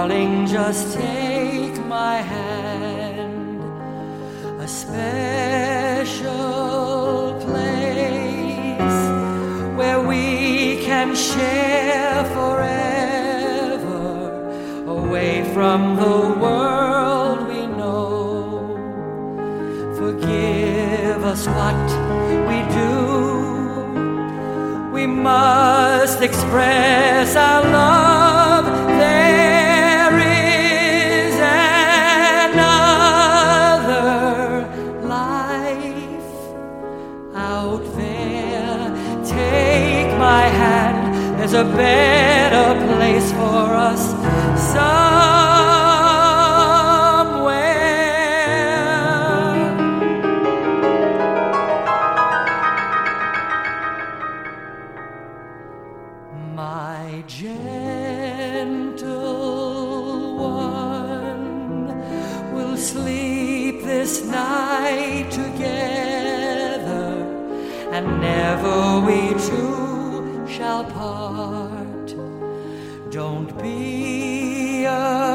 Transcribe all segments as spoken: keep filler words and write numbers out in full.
Darling, just take my hand, a special place where we can share forever, away from the world we know. Forgive us what we do, we must express our love. There is another life out there. Take my hand, there's a better place for us my gentle one. We'll sleep this night together, and never we two shall part. Don't be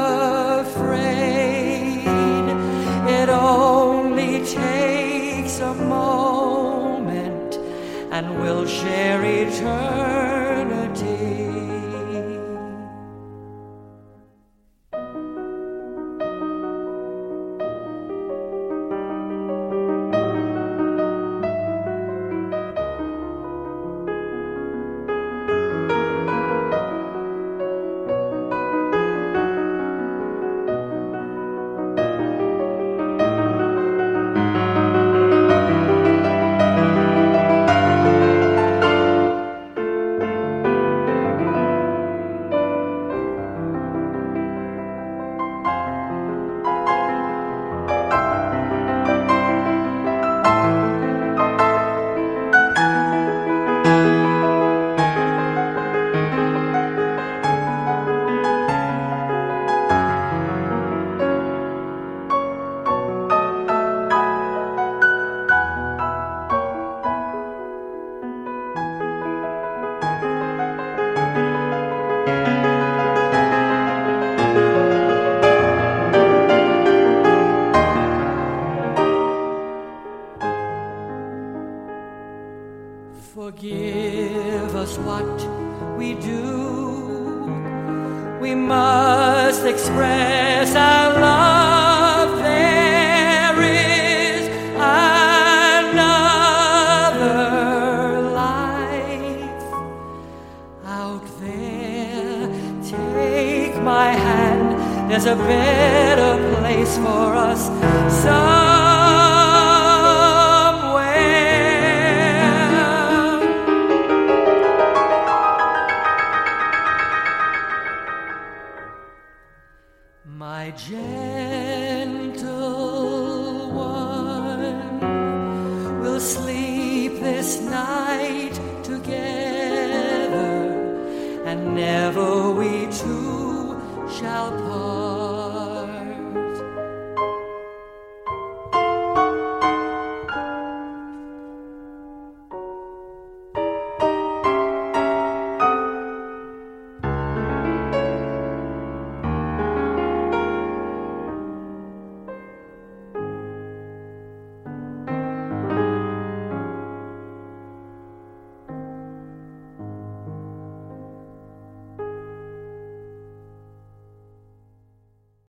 afraid, it only takes a moment, and we'll share eternity. Forgive us what we do, we must express our love. There is another life out there. Take my hand, there's a better place for us my gentle one. We'll sleep this night together, and never we two shall part.